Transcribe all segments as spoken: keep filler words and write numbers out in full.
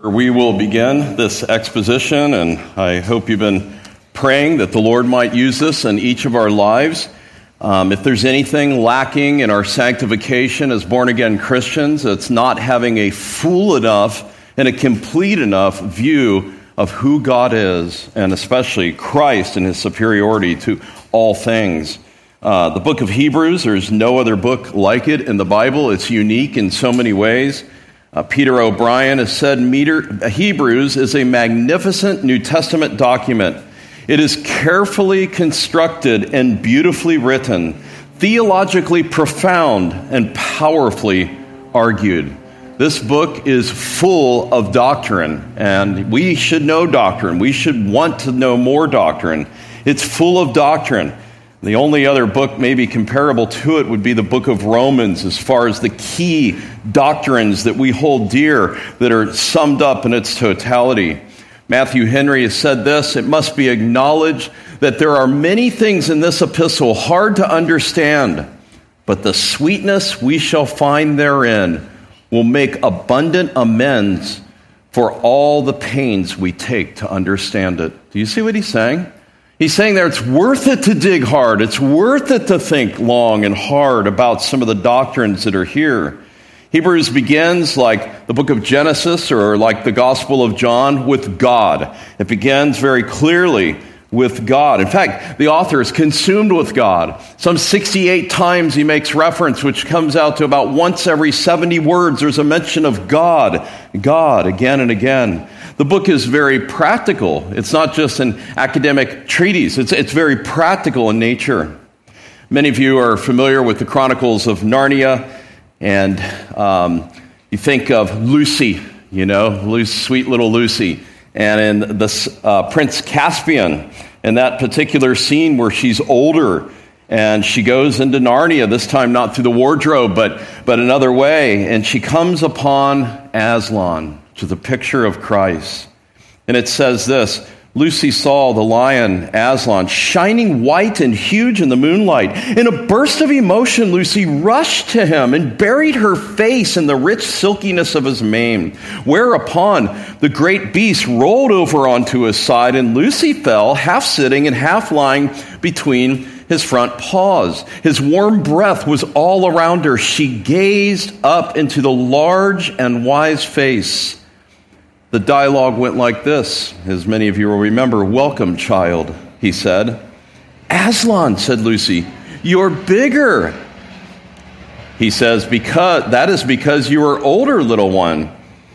We will begin this exposition, and I hope you've been praying that the Lord might use this in each of our lives. Um, if there's anything lacking in our sanctification as born-again Christians, it's not having a full enough and a complete enough view of who God is, and especially Christ and his superiority to all things. Uh, the book of Hebrews, there's no other book like it in the Bible. It's unique in so many ways. Uh, Peter O'Brien has said Meter, Hebrews is a magnificent New Testament document. It is carefully constructed and beautifully written, theologically profound and powerfully argued. This book is full of doctrine, and we should know doctrine. We should want to know more doctrine. It's full of doctrine. The only other book maybe comparable to it would be the book of Romans, as far as the key doctrines that we hold dear that are summed up in its totality. Matthew Henry has said this: it must be acknowledged that there are many things in this epistle hard to understand, but the sweetness we shall find therein will make abundant amends for all the pains we take to understand it. Do you see what he's saying? He's saying there it's worth it to dig hard. It's worth it to think long and hard about some of the doctrines that are here. Hebrews begins like the book of Genesis or like the Gospel of John with God. It begins very clearly with God. In fact, the author is consumed with God. Some sixty-eight times he makes reference, which comes out to about once every seventy words. There's a mention of God, God again and again. The book is very practical. It's not just an academic treatise. It's, it's very practical in nature. Many of you are familiar with the Chronicles of Narnia, and um, you think of Lucy, you know, Lucy, sweet little Lucy. And in the uh, Prince Caspian, in that particular scene where she's older and she goes into Narnia, this time not through the wardrobe, but, but another way, and she comes upon Aslan, which is a picture of Christ. And it says this: Lucy saw the lion Aslan shining white and huge in the moonlight. In a burst of emotion, Lucy rushed to him and buried her face in the rich silkiness of his mane, whereupon the great beast rolled over onto his side, and Lucy fell, half sitting and half lying between his front paws. His warm breath was all around her. She gazed up into the large and wise face. The dialogue went like this, as many of you will remember. "Welcome, child," he said. "Aslan," said Lucy, "you're bigger." He says, "Because that is because you are older, little one."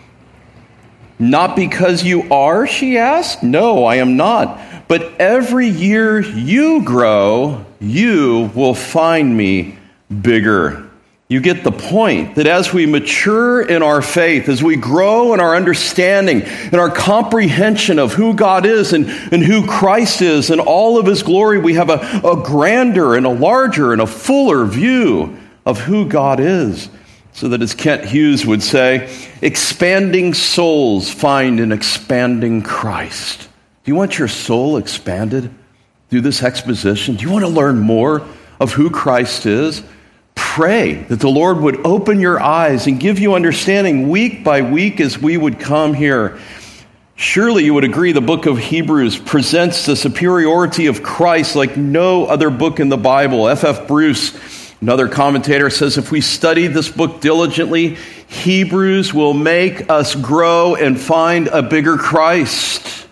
"Not because you are?" she asked. "No, I am not. But every year you grow, you will find me bigger." You get the point that as we mature in our faith, as we grow in our understanding and our comprehension of who God is and, and who Christ is and all of his glory, we have a, a grander and a larger and a fuller view of who God is. So that, as Kent Hughes would say, expanding souls find an expanding Christ. Do you want your soul expanded through this exposition? Do you want to learn more of who Christ is? Pray that the Lord would open your eyes and give you understanding week by week as we would come here. Surely you would agree the book of Hebrews presents the superiority of Christ like no other book in the Bible. F F Bruce, another commentator, says if we study this book diligently, Hebrews will make us grow and find a bigger Christ.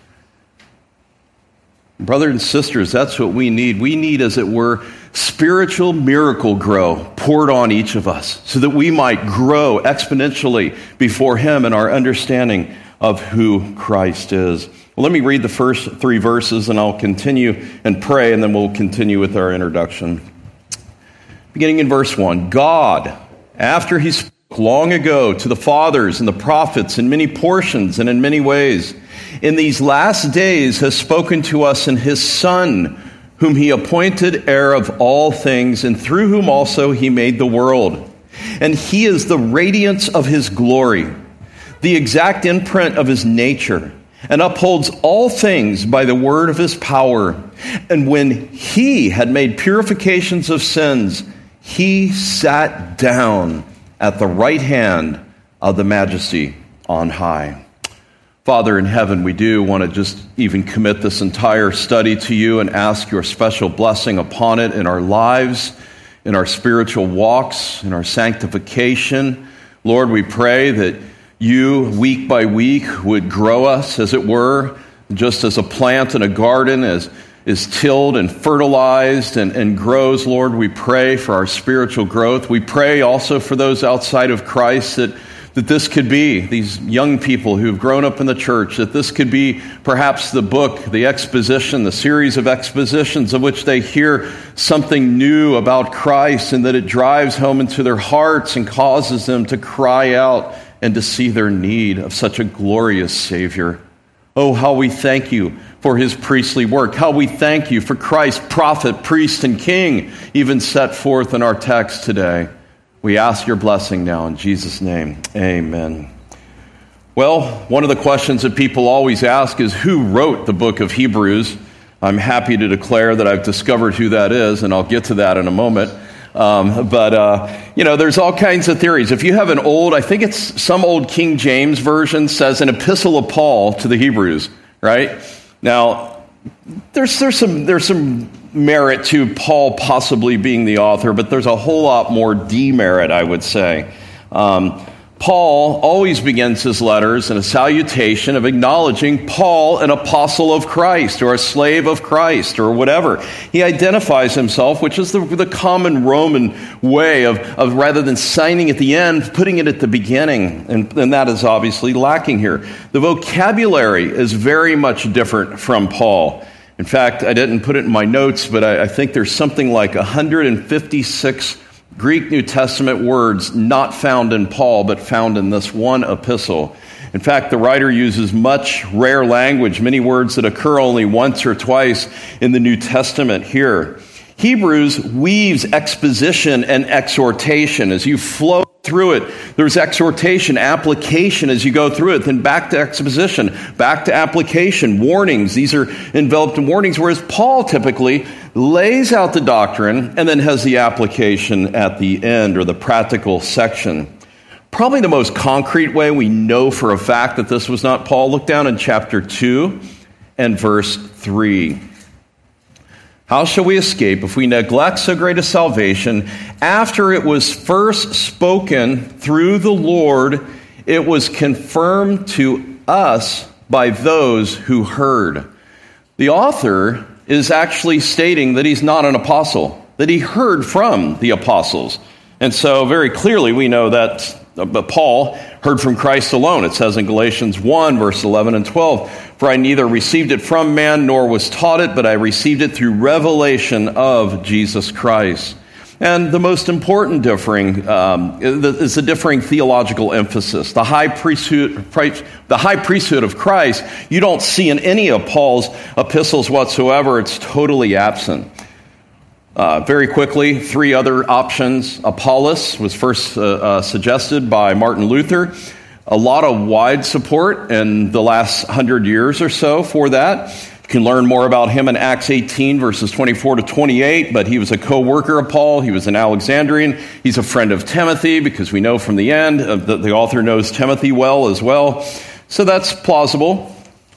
Brothers and sisters, that's what we need. We need, as it were, spiritual miracle grow poured on each of us so that we might grow exponentially before him in our understanding of who Christ is. Well, let me read the first three verses and I'll continue and pray, and then we'll continue with our introduction. Beginning in verse one, God, after he spoke long ago to the fathers and the prophets in many portions and in many ways, in these last days has spoken to us in his Son, whom he appointed heir of all things, and through whom also he made the world. And he is the radiance of his glory, the exact imprint of his nature, and upholds all things by the word of his power. And when he had made purifications of sins, he sat down at the right hand of the Majesty on high. Father in heaven, we do want to just even commit this entire study to you and ask your special blessing upon it in our lives, in our spiritual walks, in our sanctification. Lord, we pray that you, week by week, would grow us, as it were, just as a plant in a garden is, is tilled and fertilized and, and grows. Lord, we pray for our spiritual growth. We pray also for those outside of Christ that that this could be, these young people who've grown up in the church, that this could be perhaps the book, the exposition, the series of expositions of which they hear something new about Christ, and that it drives home into their hearts and causes them to cry out and to see their need of such a glorious Savior. Oh, how we thank you for his priestly work. How we thank you for Christ, prophet, priest, and king, even set forth in our text today. We ask your blessing now in Jesus' name. Amen. Well, one of the questions that people always ask is, who wrote the book of Hebrews? I'm happy to declare that I've discovered who that is, and I'll get to that in a moment. Um, but, uh, you know, there's all kinds of theories. If you have an old, I think it's some old King James version says an epistle of Paul to the Hebrews, right? Now, there's, there's some, there's some, merit to Paul possibly being the author, but there's a whole lot more demerit, I would say. Um, Paul always begins his letters in a salutation of acknowledging Paul, an apostle of Christ, or a slave of Christ, or whatever. He identifies himself, which is the, the common Roman way of, of rather than signing at the end, putting it at the beginning, and, and that is obviously lacking here. The vocabulary is very much different from Paul. In fact, I didn't put it in my notes, but I, I think there's something like one hundred fifty-six Greek New Testament words not found in Paul, but found in this one epistle. In fact, the writer uses much rare language, many words that occur only once or twice in the New Testament here. Hebrews weaves exposition and exhortation. As you flow through it, there's exhortation, application as you go through it, then back to exposition, back to application, warnings. These are enveloped in warnings, whereas Paul typically lays out the doctrine and then has the application at the end, or the practical section. Probably the most concrete way we know for a fact that this was not Paul, look down in chapter two and verse three. How shall we escape if we neglect so great a salvation? After it was first spoken through the Lord, it was confirmed to us by those who heard. The author is actually stating that he's not an apostle, that he heard from the apostles. And so very clearly we know that but Paul heard from Christ alone. It says in Galatians one, verse eleven and twelve, "For I neither received it from man nor was taught it, but I received it through revelation of Jesus Christ." And the most important differing um, is the differing theological emphasis. The high priesthood, the high priesthood of Christ, you don't see in any of Paul's epistles whatsoever. It's totally absent. Uh, very quickly, three other options. Apollos was first uh, uh, suggested by Martin Luther. A lot of wide support in the last hundred years or so for that. You can learn more about him in Acts eighteen, verses twenty-four to twenty-eight, but he was a co-worker of Paul. He was an Alexandrian. He's a friend of Timothy, because we know from the end uh, that the author knows Timothy well as well. So that's plausible.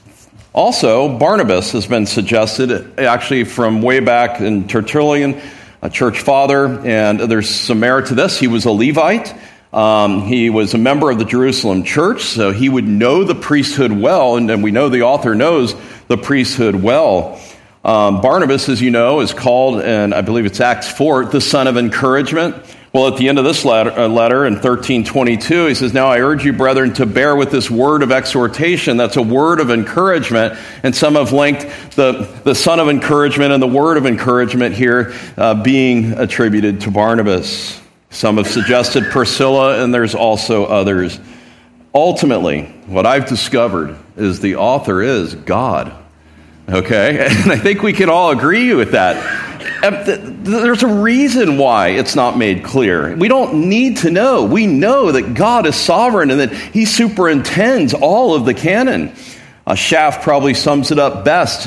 Also, Barnabas has been suggested, actually from way back in Tertullian, a church father, and there's some merit to this. He was a Levite. Um, he was a member of the Jerusalem church, so he would know the priesthood well, and, and we know the author knows the priesthood well. Um, Barnabas, as you know, is called, and I believe it's Acts four, the son of encouragement. Well, at the end of this letter, uh, letter in thirteen twenty-two, he says, "Now I urge you, brethren, to bear with this word of exhortation." That's a word of encouragement. And some have linked the, the son of encouragement and the word of encouragement here uh, being attributed to Barnabas. Some have suggested Priscilla, and there's also others. Ultimately, what I've discovered is the author is God. Okay? And I think we can all agree with that. There's a reason why it's not made clear. We don't need to know. We know that God is sovereign and that he superintends all of the canon. Uh, Schaff probably sums it up best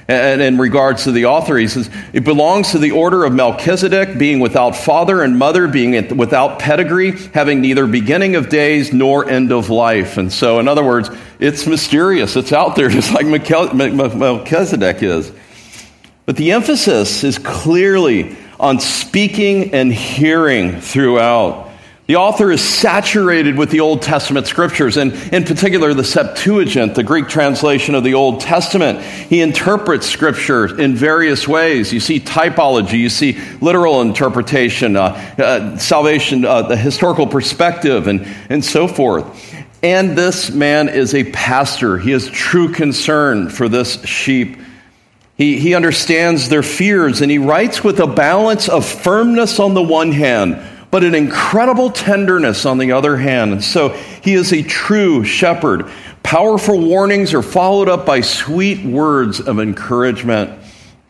And in regards to the author, he says, it belongs to the order of Melchizedek, being without father and mother, being without pedigree, having neither beginning of days nor end of life. And so, in other words, it's mysterious. It's out there, just like Melchizedek is. But the emphasis is clearly on speaking and hearing throughout. The author is saturated with the Old Testament scriptures, and in particular the Septuagint, the Greek translation of the Old Testament. He interprets scripture in various ways. You see typology, you see literal interpretation, uh, uh, salvation, uh, the historical perspective, and, and so forth. And this man is a pastor. He has true concern for this sheep. He, he understands their fears, and he writes with a balance of firmness on the one hand, but an incredible tenderness on the other hand. And so he is a true shepherd. Powerful warnings are followed up by sweet words of encouragement.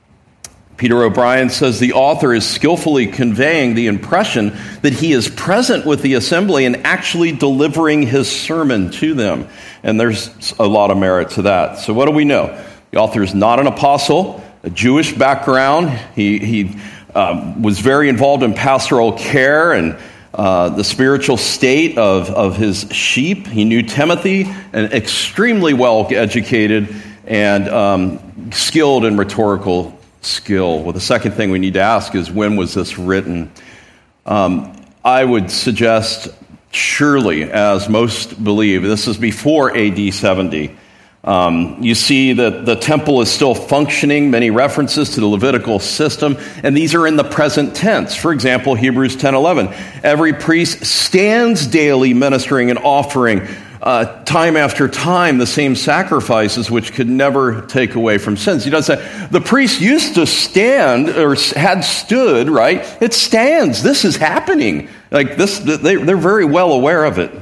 Peter O'Brien says the author is skillfully conveying the impression that he is present with the assembly and actually delivering his sermon to them. And there's a lot of merit to that. So what do we know? The author is not an apostle, a Jewish background. He, he Um, was very involved in pastoral care and uh, the spiritual state of, of his sheep. He knew Timothy, and extremely well educated and um, skilled in rhetorical skill. Well, the second thing we need to ask is, when was this written? Um, I would suggest, surely, as most believe, this is before A D seventy. Um, you see that the temple is still functioning, many references to the Levitical system, and these are in the present tense. For example, Hebrews ten eleven. Every priest stands daily ministering and offering uh, time after time the same sacrifices which could never take away from sins. He does say, the priest used to stand, or had stood, right? It stands. This is happening. Like this, they, they're very well aware of it.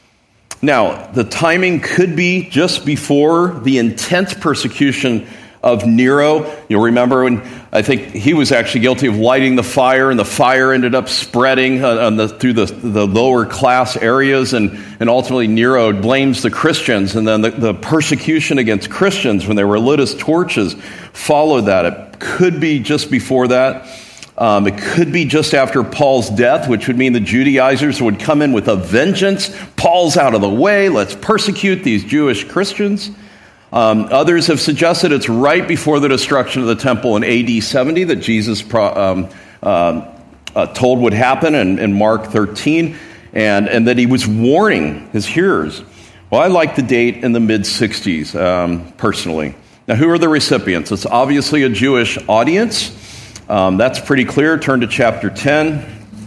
Now, the timing could be just before the intense persecution of Nero. You'll remember when I think he was actually guilty of lighting the fire, and the fire ended up spreading uh, on the, through the, the lower class areas, and, and ultimately Nero blames the Christians, and then the, the persecution against Christians when they were lit as torches followed that. It could be just before that. Um, it could be just after Paul's death, which would mean the Judaizers would come in with a vengeance. Paul's out of the way. Let's persecute these Jewish Christians. Um, others have suggested it's right before the destruction of the temple in A D seventy that Jesus pro, um, uh, uh, told would happen in, in Mark thirteen, and, and that he was warning his hearers. Well, I like the date in the mid-sixties, um, personally. Now, who are the recipients? It's obviously a Jewish audience. Um, that's pretty clear. Turn to chapter ten.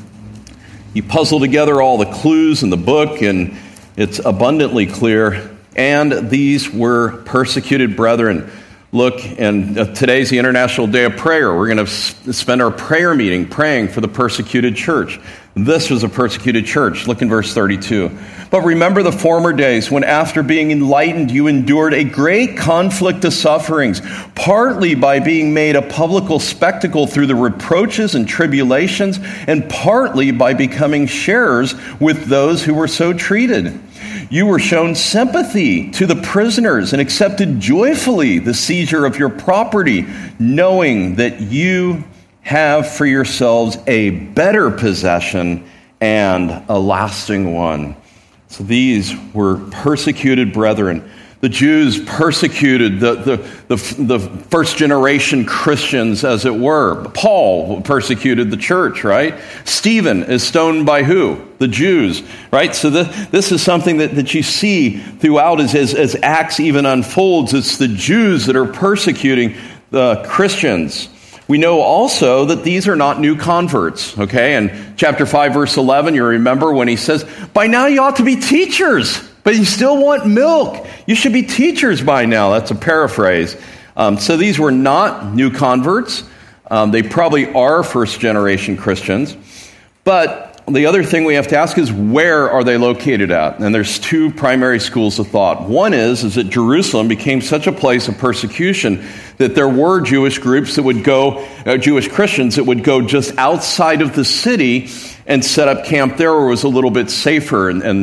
You puzzle together all the clues in the book, and it's abundantly clear. And these were persecuted brethren. Look, and uh, today's the International Day of Prayer. We're going to s- spend our prayer meeting praying for the persecuted church. This was a persecuted church. Look in verse thirty-two. But remember the former days when, after being enlightened, you endured a great conflict of sufferings, partly by being made a public spectacle through the reproaches and tribulations, and partly by becoming sharers with those who were so treated. You were shown sympathy to the prisoners and accepted joyfully the seizure of your property, knowing that you have for yourselves a better possession and a lasting one. So these were persecuted brethren. The Jews persecuted the, the, the, the first generation Christians, as it were. Paul persecuted the church, right? Stephen is stoned by who? The Jews, right? So the, this is something that, that you see throughout as, as, as Acts even unfolds. It's the Jews that are persecuting the Christians. We know also that these are not new converts, okay? In chapter five, verse eleven, you remember when he says, by now you ought to be teachers, but you still want milk. You should be teachers by now. That's a paraphrase. Um, so these were not new converts. Um, they probably are first-generation Christians. But the other thing we have to ask is, where are they located at? And there's two primary schools of thought. One is, is that Jerusalem became such a place of persecution that there were Jewish groups that would go, uh, Jewish Christians that would go just outside of the city and set up camp there where it was a little bit safer. And, and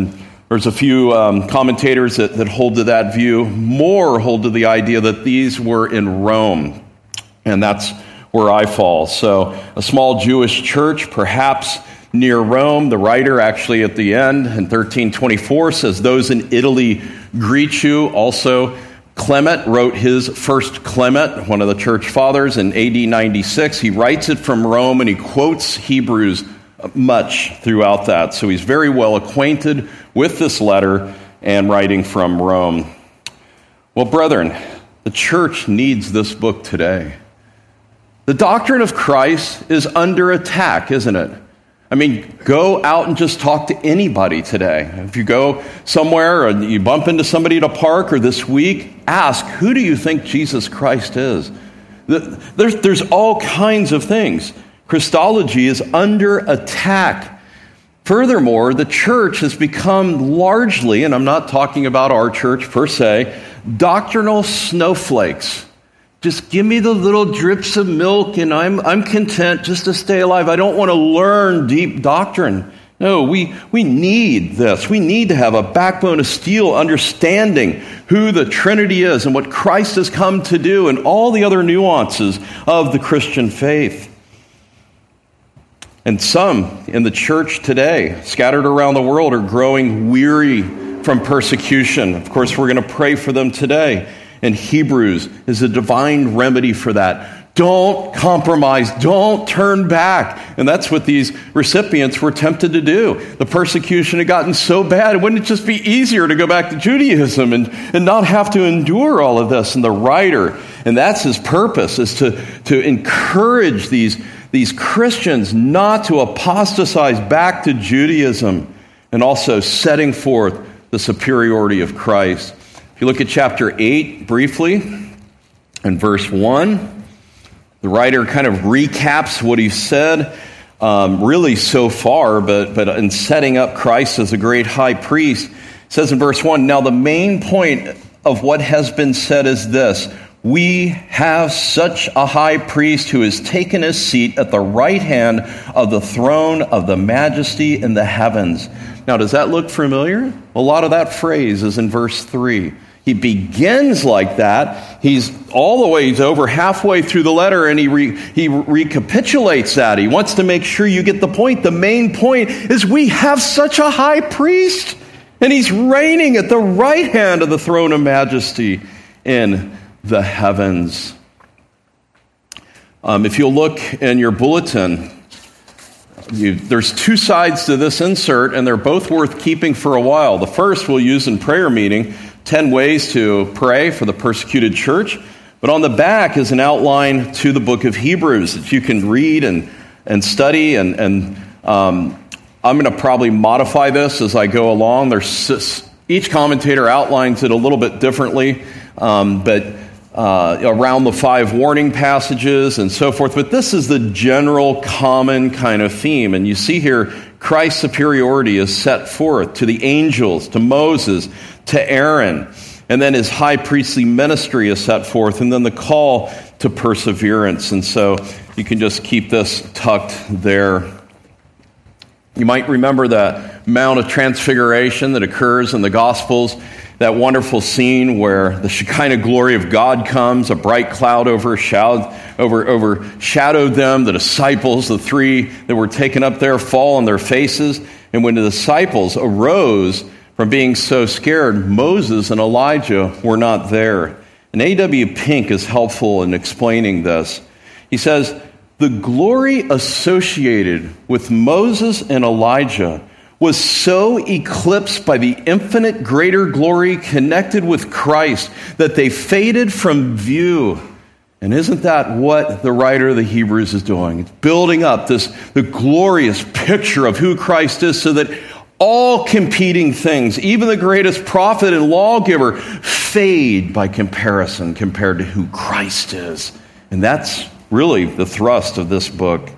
There's a few um, commentators that, that hold to that view. More hold to the idea that these were in Rome, and that's where I fall. So a small Jewish church, perhaps near Rome. The writer actually at the end in thirteen twenty-four says, those in Italy greet you. Also, Clement wrote his first Clement, one of the church fathers, in A D ninety-six. He writes it from Rome, and he quotes Hebrews much throughout that. So he's very well acquainted with this letter and writing from Rome. Well, brethren, the church needs this book today. The doctrine of Christ is under attack, isn't it? I mean, go out and just talk to anybody today. If you go somewhere and you bump into somebody at a park or this week, ask, who do you think Jesus Christ is? There's, there's all kinds of things. Christology is under attack. Furthermore, the church has become largely, and I'm not talking about our church per se, doctrinal snowflakes. Just give me the little drips of milk and I'm I'm content just to stay alive. I don't want to learn deep doctrine. No, we, we need this. We need to have a backbone of steel understanding who the Trinity is and what Christ has come to do and all the other nuances of the Christian faith. And some in the church today, scattered around the world, are growing weary from persecution. Of course, we're going to pray for them today. And Hebrews is a divine remedy for that. Don't compromise. Don't turn back. And that's what these recipients were tempted to do. The persecution had gotten so bad, wouldn't it just be easier to go back to Judaism and, and not have to endure all of this? And the writer, and that's his purpose, is to, to encourage these, these Christians not to apostatize back to Judaism, and also setting forth the superiority of Christ. If you look at chapter eight briefly, in verse one, the writer kind of recaps what he said, um, really so far, but, but in setting up Christ as a great high priest. It says in verse one, now the main point of what has been said is this: we have such a high priest who has taken his seat at the right hand of the throne of the majesty in the heavens. Now, does that look familiar? A lot of that phrase is in verse three. He begins like that. He's all the way, he's over halfway through the letter, and he re, he recapitulates that. He wants to make sure you get the point. The main point is we have such a high priest, and he's reigning at the right hand of the throne of majesty in the heavens. Um, if you'll look in your bulletin, you, there's two sides to this insert, and they're both worth keeping for a while. The first we'll use in prayer meeting, ten ways to pray for the persecuted church. But on the back is an outline to the book of Hebrews that you can read and, and study. And, and um, I'm going to probably modify this as I go along. There's each commentator outlines it a little bit differently, um, but uh, around the five warning passages and so forth. But this is the general common kind of theme. And you see here, Christ's superiority is set forth to the angels, to Moses, to Aaron, and then his high priestly ministry is set forth, and then the call to perseverance. And so you can just keep this tucked there. You might remember that Mount of Transfiguration that occurs in the Gospels, that wonderful scene where the Shekinah glory of God comes, a bright cloud overshadowed, over, overshadowed them. The disciples, the three that were taken up there, fall on their faces. And when the disciples arose from being so scared, Moses and Elijah were not there. And A W Pink is helpful in explaining this. He says, the glory associated with Moses and Elijah was so eclipsed by the infinite greater glory connected with Christ that they faded from view. And isn't that what the writer of the Hebrews is doing? It's building up this the glorious picture of who Christ is so that all competing things, even the greatest prophet and lawgiver, fade by comparison compared to who Christ is. And that's really the thrust of this book.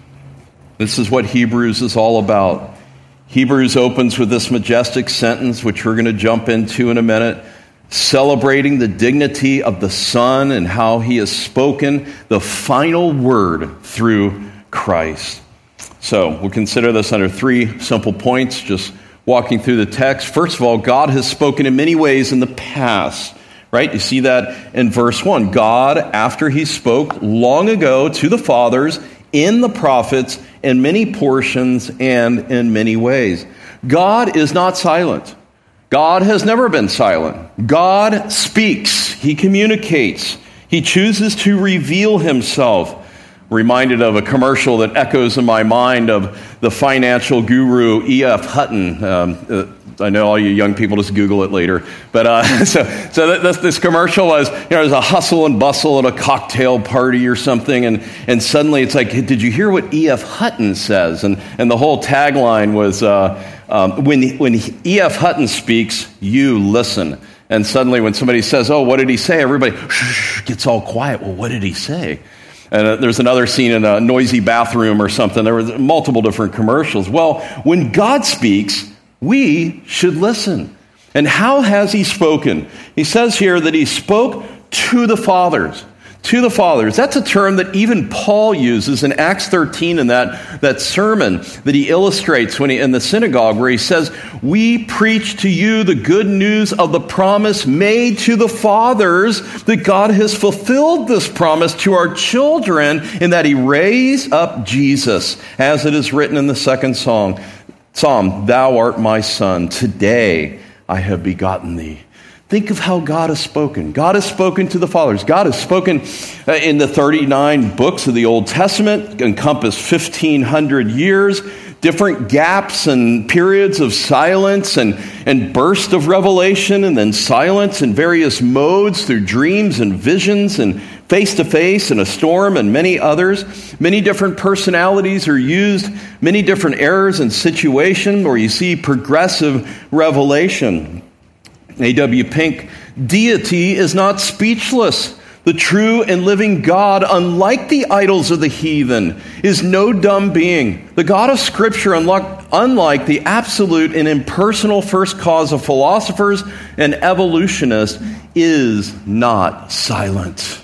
This is what Hebrews is all about. Hebrews opens with this majestic sentence, which we're going to jump into in a minute, celebrating the dignity of the Son and how he has spoken the final word through Christ. So we'll consider this under three simple points. Just walking through the text. First of all, God has spoken in many ways in the past, right? You see that in verse one. God, after he spoke long ago to the fathers in the prophets in many portions and in many ways. God is not silent. God has never been silent. God speaks. He communicates. He chooses to reveal himself. Reminded of a commercial that echoes in my mind of the financial guru E F Hutton. Um, uh, I know all you young people just Google it later. But uh, so, so this, this commercial was, you know, there's a hustle and bustle at a cocktail party or something, and and suddenly it's like, did you hear what E F Hutton says? And and the whole tagline was, uh, um, when when E F Hutton speaks, you listen. And suddenly when somebody says, oh, what did he say? Everybody shh, gets all quiet. Well, what did he say? And uh, there's another scene in a noisy bathroom or something. There were multiple different commercials. Well, when God speaks, we should listen. And how has he spoken? He says here that he spoke to the fathers. To the fathers. That's a term that even Paul uses in Acts thirteen in that, that sermon that he illustrates when he in the synagogue, where he says, we preach to you the good news of the promise made to the fathers, that God has fulfilled this promise to our children in that he raised up Jesus, as it is written in the second song, Psalm, thou art my son, today I have begotten thee. Think of how God has spoken. God has spoken to the fathers. God has spoken in the thirty-nine books of the Old Testament, encompass fifteen hundred years, different gaps and periods of silence and, and burst of revelation, and then silence in various modes through dreams and visions and face-to-face and a storm and many others. Many different personalities are used, many different eras and situations where you see progressive revelation. A W Pink, deity is not speechless. The true and living God, unlike the idols of the heathen, is no dumb being. The God of Scripture, unlike, unlike the absolute and impersonal first cause of philosophers and evolutionists, is not silent.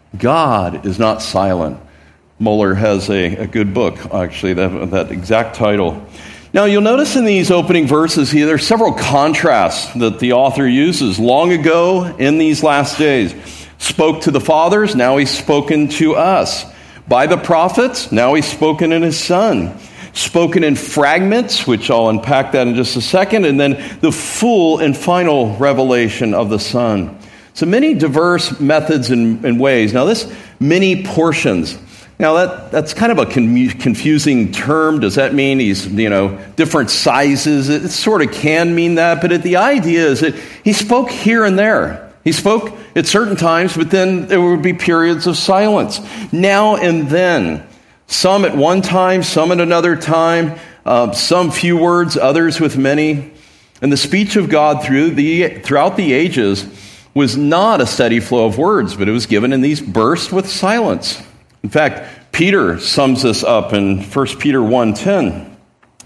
God is not silent. Mueller has a, a good book, actually, that, that exact title. Now, you'll notice in these opening verses here, there are several contrasts that the author uses. Long ago, in these last days, spoke to the fathers, now he's spoken to us. By the prophets, now he's spoken in his Son. Spoken in fragments, which I'll unpack that in just a second, and then the full and final revelation of the Son. So many diverse methods and, and ways. Now, this many portions. Now, that, that's kind of a con- confusing term. Does that mean he's, you know, different sizes? It sort of can mean that, but it, the idea is that he spoke here and there. He spoke at certain times, but then there would be periods of silence. Now and then. Some at one time, some at another time, uh, some few words, others with many. And the speech of God through the throughout the ages was not a steady flow of words, but it was given in these bursts with silence. In fact, Peter sums this up in First Peter one ten.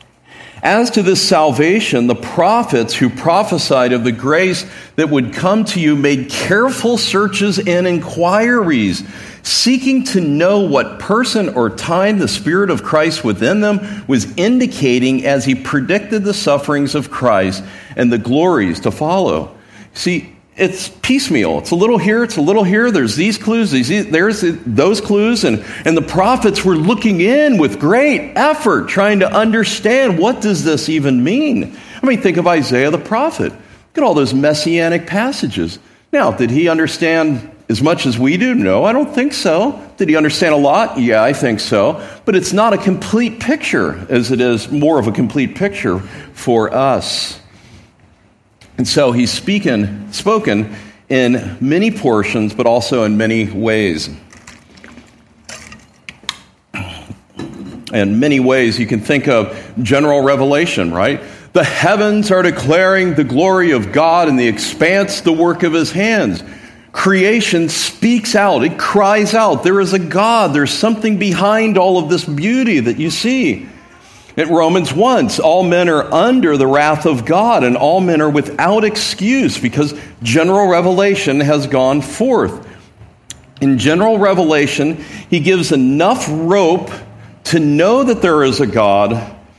As to this salvation, the prophets who prophesied of the grace that would come to you made careful searches and inquiries, seeking to know what person or time the Spirit of Christ within them was indicating as he predicted the sufferings of Christ and the glories to follow. See, it's piecemeal. It's a little here, it's a little here. There's these clues, these, there's those clues. And, and the prophets were looking in with great effort, trying to understand, what does this even mean? I mean, think of Isaiah the prophet. Look at all those messianic passages. Now, did he understand as much as we do? No, I don't think so. Did he understand a lot? Yeah, I think so. But it's not a complete picture, as it is more of a complete picture for us. And so he's speaking, spoken in many portions, but also in many ways. In many ways, you can think of general revelation, right? The heavens are declaring the glory of God, and the expanse the work of his hands. Creation speaks out. It cries out. There is a God. There's something behind all of this beauty that you see. In Romans one, all men are under the wrath of God, and all men are without excuse because general revelation has gone forth. In general revelation, he gives enough rope to know that there is a God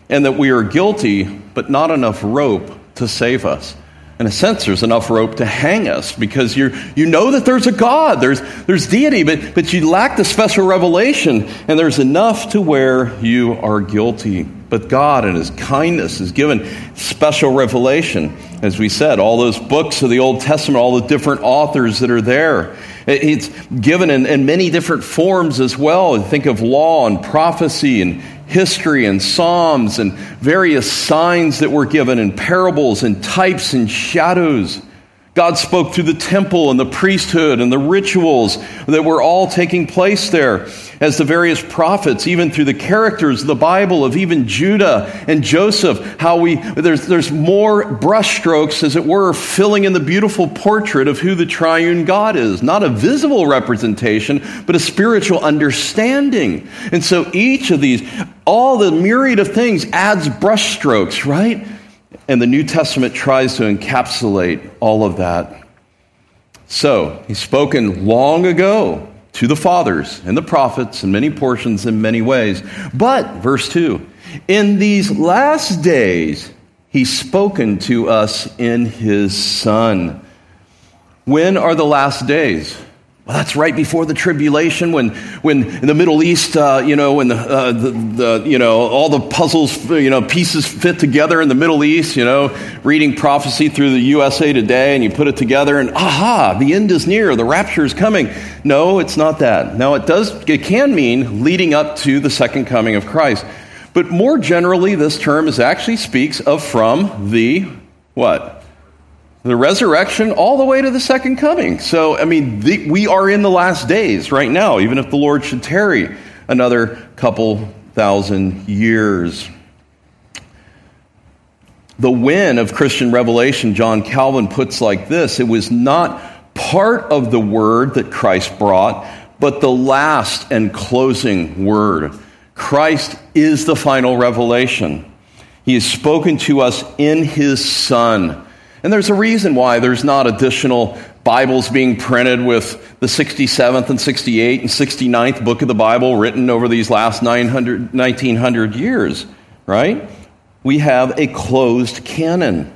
and that we are guilty, but not enough rope to save us. In a sense, there's enough rope to hang us because you you know that there's a God, there's there's deity, but, but you lack the special revelation, and there's enough to where you are guilty. But God, in His kindness, has given special revelation. As we said, all those books of the Old Testament, all the different authors that are there. It's given in, in many different forms as well. Think of law and prophecy and history and psalms and various signs that were given and parables and types and shadows. God spoke through the temple and the priesthood and the rituals that were all taking place there as the various prophets, even through the characters of the Bible of even Judah and Joseph, how we there's there's more brushstrokes, as it were, filling in the beautiful portrait of who the triune God is. Not a visible representation, but a spiritual understanding. And so each of these, all the myriad of things adds brushstrokes, right? And the New Testament tries to encapsulate all of that. So, He's spoken long ago to the fathers and the prophets in many portions in many ways. But, verse two, in these last days, He's spoken to us in His Son. When are the last days? Well, that's right before the tribulation, when, when in the Middle East, uh, you know, when the, uh, the, the, you know, all the puzzles, you know, pieces fit together in the Middle East. You know, reading prophecy through the U S A Today, and you put it together, and aha, the end is near, the rapture is coming. No, it's not that. Now, it does, it can mean leading up to the second coming of Christ, but more generally, this term is actually speaks of from the what? The resurrection all the way to the second coming. So, I mean, the, we are in the last days right now, even if the Lord should tarry another couple thousand years. The when of Christian revelation, John Calvin puts like this: it was not part of the word that Christ brought, but the last and closing word. Christ is the final revelation. He has spoken to us in His Son. And there's a reason why there's not additional Bibles being printed with the sixty-seventh and sixty-eighth and sixty-ninth book of the Bible written over these last nine hundred, nineteen hundred years, right? We have a closed canon.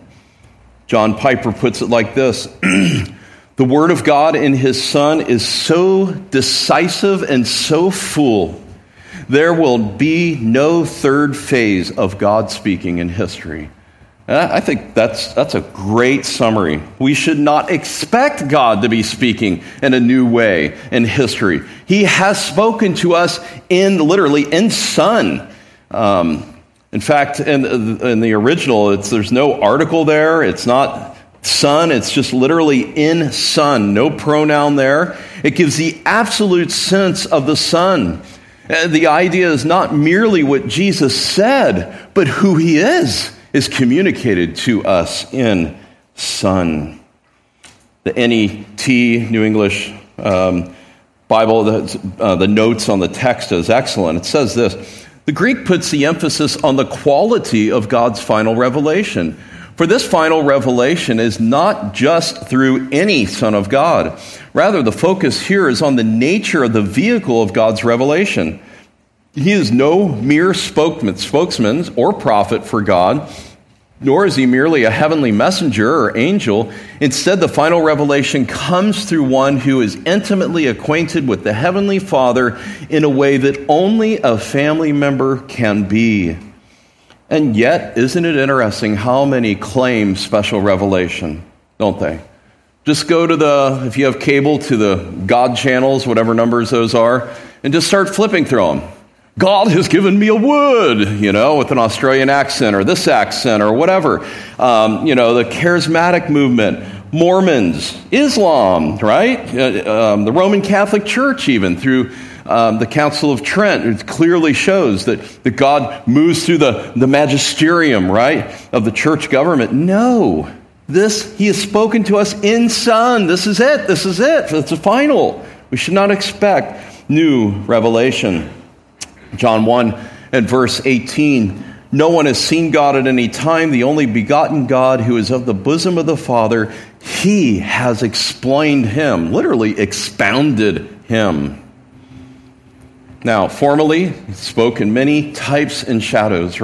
John Piper puts it like this: the Word of God in His Son is so decisive and so full, there will be no third phase of God speaking in history. And I think that's that's a great summary. We should not expect God to be speaking in a new way in history. He has spoken to us in, literally, in Son. Um, in fact, in, in the original, it's, there's no article there. It's not Son. It's just literally in Son. No pronoun there. It gives the absolute sense of the Son. The idea is not merely what Jesus said, but who He is. is communicated to us in Son. The N E T, New English um, Bible, the, uh, the notes on the text is excellent. It says this: the Greek puts the emphasis on the quality of God's final revelation. For this final revelation is not just through any Son of God. Rather, the focus here is on the nature of the vehicle of God's revelation. He is no mere spokesman, spokesman or prophet for God, nor is He merely a heavenly messenger or angel. Instead, the final revelation comes through one who is intimately acquainted with the Heavenly Father in a way that only a family member can be. And yet, isn't it interesting how many claim special revelation, don't they? Just go to the, if you have cable, to the God channels, whatever numbers those are, and just start flipping through them. God has given me a word, you know, with an Australian accent or this accent or whatever. Um, you know, the charismatic movement, Mormons, Islam, right? Uh, um, the Roman Catholic Church, even through um, the Council of Trent, it clearly shows that, that God moves through the, the magisterium, right, of the church government. No, this, He has spoken to us in Son. This is it. This is it. It's the final. We should not expect new revelation. John one and verse eighteen, no one has seen God at any time. The only begotten God who is of the bosom of the Father, He has explained Him, literally expounded Him. Now, formally, He spoke in many types and shadows, right?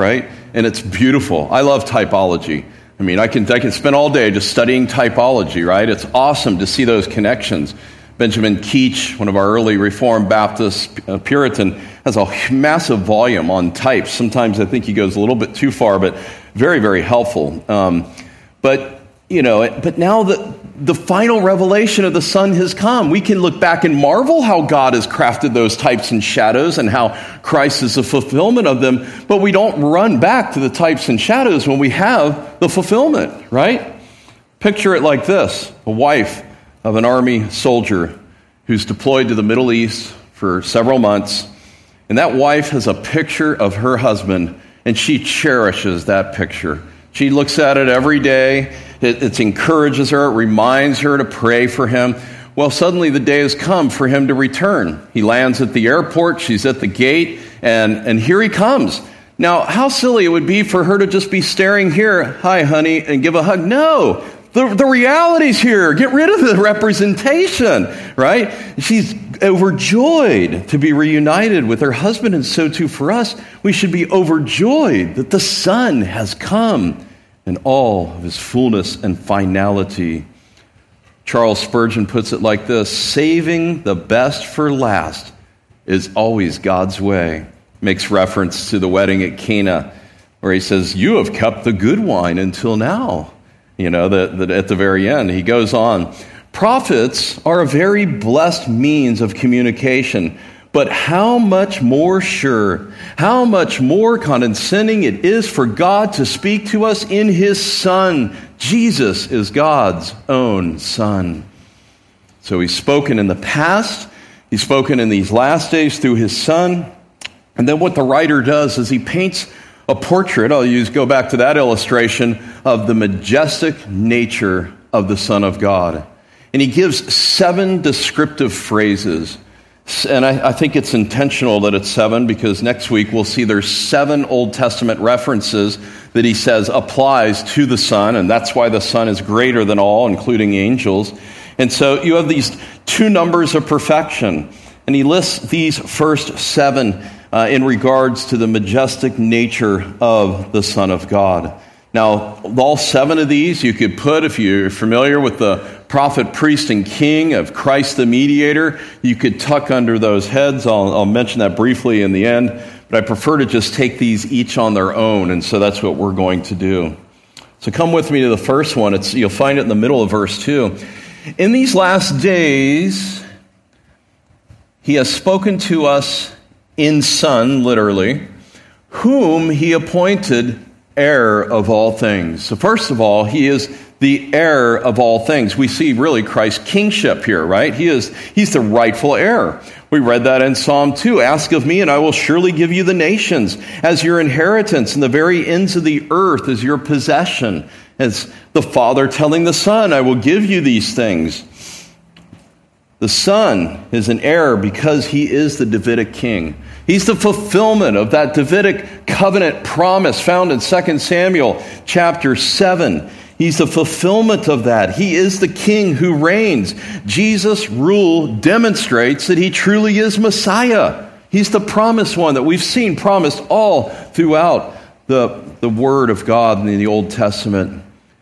and it's beautiful. I love typology. I mean, I can I can spend all day just studying typology, right? It's awesome to see those connections. Benjamin Keach, one of our early Reformed Baptist uh, Puritan, has a massive volume on types. Sometimes I think he goes a little bit too far, but very, very helpful. Um, but, you know, but now the, the final revelation of the Son has come. We can look back and marvel how God has crafted those types and shadows and how Christ is the fulfillment of them, but we don't run back to the types and shadows when we have the fulfillment, right? Picture it like this: a wife of an army soldier who's deployed to the Middle East for several months, and that wife has a picture of her husband, and she cherishes that picture. She looks at it every day. It, it encourages her. It reminds her to pray for him. Well, suddenly the day has come for him to return. He lands at the airport. She's at the gate, and, and here he comes. Now, how silly it would be for her to just be staring here, "Hi, honey," and give a hug. No, the, the reality's here. Get rid of the representation, right? She's overjoyed to be reunited with her husband, and so too for us, we should be overjoyed that the Son has come in all of his fullness and finality. Charles Spurgeon puts it like this: saving the best for last is always God's way. Makes reference to the wedding at Cana, where he says, "You have kept the good wine until now." You know, that, that at the very end, he goes on, "Prophets are a very blessed means of communication, but how much more sure, how much more condescending it is for God to speak to us in his Son. Jesus is God's own Son." So he's spoken in the past, he's spoken in these last days through his Son, and then what the writer does is he paints a portrait, I'll use go back to that illustration, of the majestic nature of the Son of God. And he gives seven descriptive phrases. And I, I think it's intentional that it's seven, because next week we'll see there's seven Old Testament references that he says applies to the Son, and that's why the Son is greater than all, including angels. And so you have these two numbers of perfection, and he lists these first seven uh, in regards to the majestic nature of the Son of God. Now, all seven of these you could put, if you're familiar with the prophet, priest, and king of Christ the mediator, you could tuck under those heads. I'll, I'll mention that briefly in the end, but I prefer to just take these each on their own, and so that's what we're going to do. So come with me to the first one. It's, you'll find it in the middle of verse two. "In these last days, he has spoken to us in Son," literally, "whom he appointed heir of all things." So first of all, he is the heir of all things. We see really Christ's kingship here, right? He is, he's the rightful heir. We read that in Psalm two. "Ask of me, and I will surely give you the nations as your inheritance, and the very ends of the earth as your possession." As the Father telling the Son, "I will give you these things." The Son is an heir because he is the Davidic king. He's the fulfillment of that Davidic covenant promise found in Second Samuel chapter seven. He's the fulfillment of that. He is the king who reigns. Jesus' rule demonstrates that he truly is Messiah. He's the promised one that we've seen promised all throughout the, the Word of God in the Old Testament.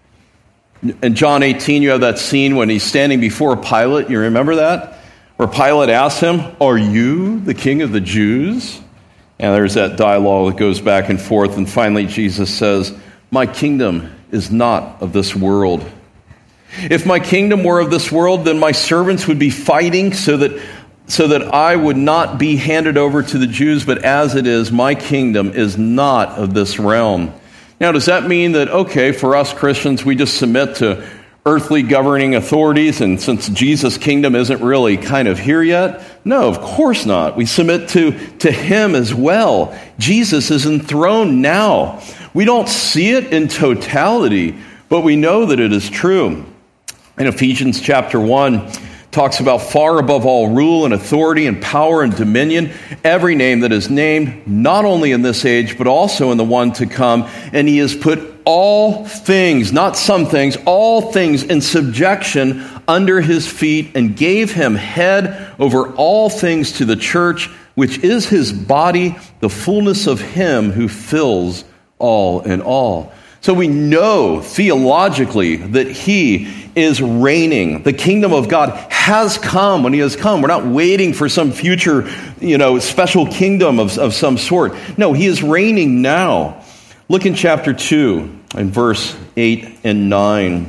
In John eighteen, you have that scene when he's standing before Pilate. You remember that? Where Pilate asks him, "Are you the king of the Jews?" And there's that dialogue that goes back and forth. And finally, Jesus says, "My kingdom is not of this world. If my kingdom were of this world, then my servants would be fighting so that, so that I would not be handed over to the Jews. But as it is, my kingdom is not of this realm." Now, does that mean that, okay, for us Christians, we just submit to earthly governing authorities, and since Jesus' kingdom isn't really kind of here yet? No, of course not. We submit to, to him as well. Jesus is enthroned now. We don't see it in totality, but we know that it is true. In Ephesians chapter one, talks about far above all rule and authority and power and dominion, every name that is named, not only in this age, but also in the one to come. And he has put all things, not some things, all things in subjection under his feet, and gave him head over all things to the church, which is his body, the fullness of him who fills all in all. So we know theologically that he is reigning. The kingdom of God has come when he has come. We're not waiting for some future, you know, special kingdom of, of some sort. No, he is reigning now. Look in chapter two in verse eight and nine.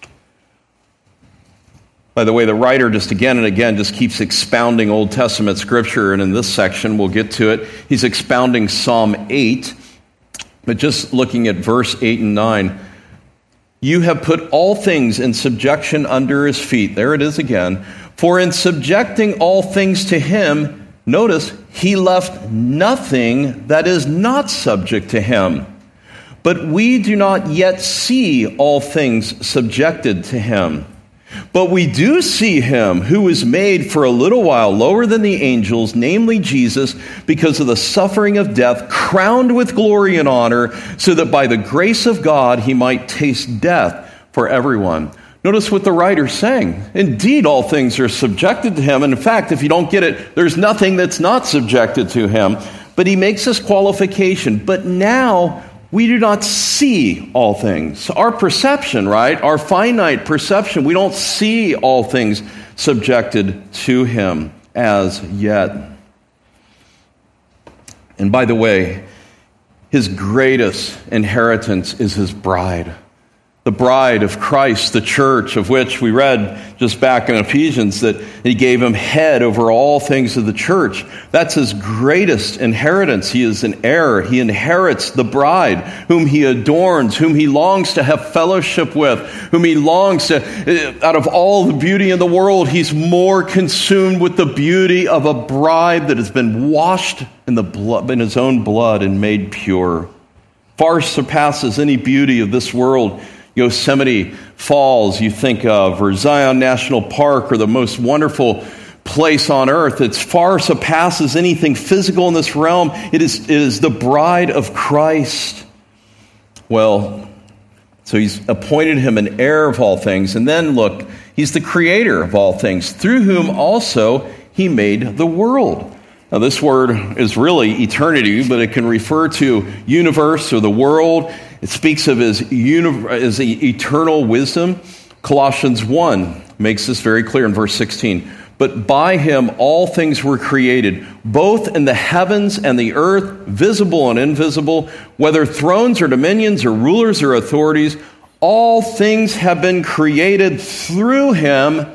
By the way, the writer just again and again just keeps expounding Old Testament scripture, and in this section, we'll get to it, he's expounding Psalm eight, but just looking at verse eight and nine, you have put all things in subjection under his feet. There it is again. For in subjecting all things to him, notice, he left nothing that is not subject to him. But we do not yet see all things subjected to him. But we do see him who was made for a little while lower than the angels, namely Jesus, because of the suffering of death, crowned with glory and honor, so that by the grace of God he might taste death for everyone. Notice what the writer's saying. Indeed, all things are subjected to him. And in fact, if you don't get it, there's nothing that's not subjected to him. But he makes this qualification. But now we do not see all things. Our perception, right? Our finite perception, we don't see all things subjected to him as yet. And by the way, his greatest inheritance is his bride. The bride of Christ, the church, of which we read just back in Ephesians that he gave him head over all things of the church. That's his greatest inheritance. He is an heir. He inherits the bride, whom he adorns, whom he longs to have fellowship with, whom he longs to, out of all the beauty in the world, he's more consumed with the beauty of a bride that has been washed in the blood, in his own blood and made pure. Far surpasses any beauty of this world. Yosemite Falls you think of, or Zion National Park, or the most wonderful place on earth. It far surpasses anything physical in this realm. It is, it is the bride of Christ. Well, so he's appointed him an heir of all things. And then look, he's the creator of all things, through whom also he made the world. Now, this word is really eternity, but it can refer to universe or the world. It speaks of his, uni- his eternal wisdom. Colossians one makes this very clear in verse sixteen. But by him all things were created, both in the heavens and the earth, visible and invisible, whether thrones or dominions or rulers or authorities, all things have been created through him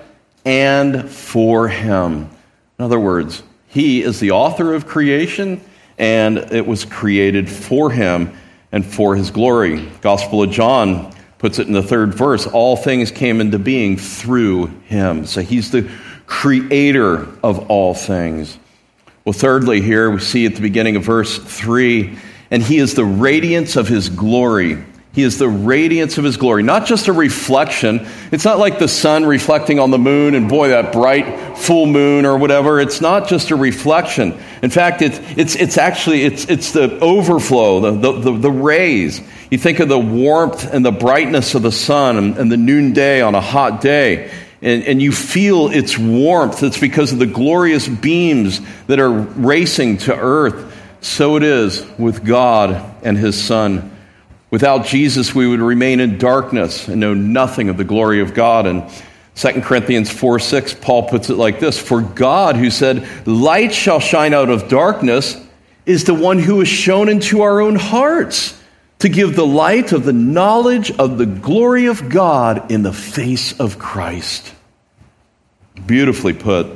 and for him. In other words, he is the author of creation, and it was created for him and for his glory. Gospel of John puts it in the third verse. All things came into being through him. So he's the creator of all things. Well, thirdly, here we see at the beginning of verse three, and he is the radiance of his glory. He is the radiance of his glory, not just a reflection. It's not like the sun reflecting on the moon and boy, that bright full moon or whatever. It's not just a reflection. In fact, it's it's it's actually it's it's the overflow, the the, the, the rays. You think of the warmth and the brightness of the sun and, and the noonday on a hot day, and, and you feel its warmth. It's because of the glorious beams that are racing to earth. So it is with God and his Son. Without Jesus, we would remain in darkness and know nothing of the glory of God. And Second Corinthians four six, Paul puts it like this: For God, who said, light shall shine out of darkness, is the one who is shown into our own hearts to give the light of the knowledge of the glory of God in the face of Christ. Beautifully put.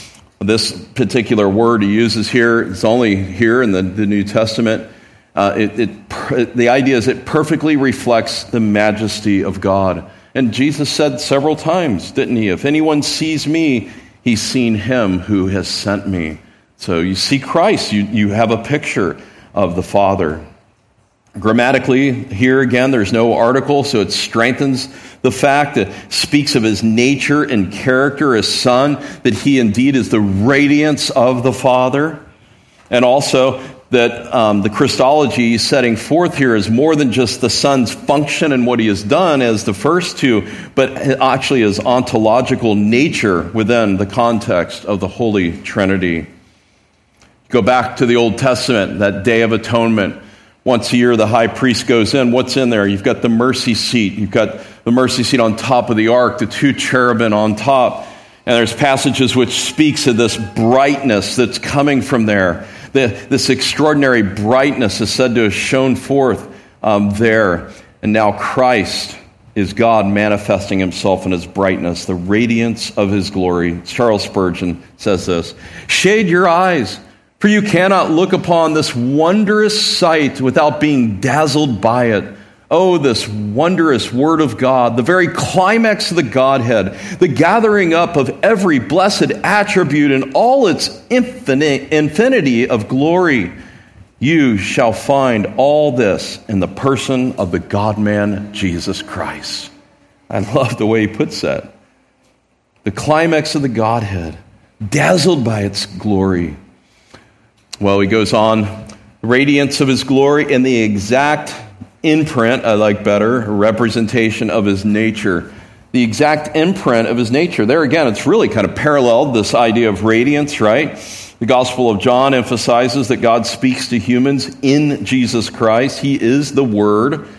This particular word he uses here is only here in the, the New Testament. Uh, it, it, the idea is it perfectly reflects the majesty of God. And Jesus said several times, didn't he? If anyone sees me, he's seen him who has sent me. So you see Christ, you, you have a picture of the Father. Grammatically, here again, there's no article, so it strengthens the fact that it speaks of his nature and character as Son, that he indeed is the radiance of the Father. And also that um, the Christology setting forth here is more than just the Son's function and what he has done as the first two, but actually his ontological nature within the context of the Holy Trinity. Go back to the Old Testament, that Day of Atonement. once a year the high priest goes in. What's in there? You've got the mercy seat. You've got the mercy seat on top of the ark, the two cherubim on top. And there's passages which speaks of this brightness that's coming from there. The, this extraordinary brightness is said to have shone forth um, there. And now Christ is God manifesting himself in his brightness, the radiance of his glory. Charles Spurgeon says this, "Shade your eyes, for you cannot look upon this wondrous sight without being dazzled by it. Oh, this wondrous Word of God, the very climax of the Godhead, the gathering up of every blessed attribute in all its infinite, infinity of glory. You shall find all this in the person of the God-man, Jesus Christ." I love the way he puts that. The climax of the Godhead, dazzled by its glory. Well, he goes on, the radiance of his glory and the exact imprint, I like better, a representation of his nature. The exact imprint of his nature. There again, it's really kind of paralleled, this idea of radiance, right? The Gospel of John emphasizes that God speaks to humans in Jesus Christ. He is the Word.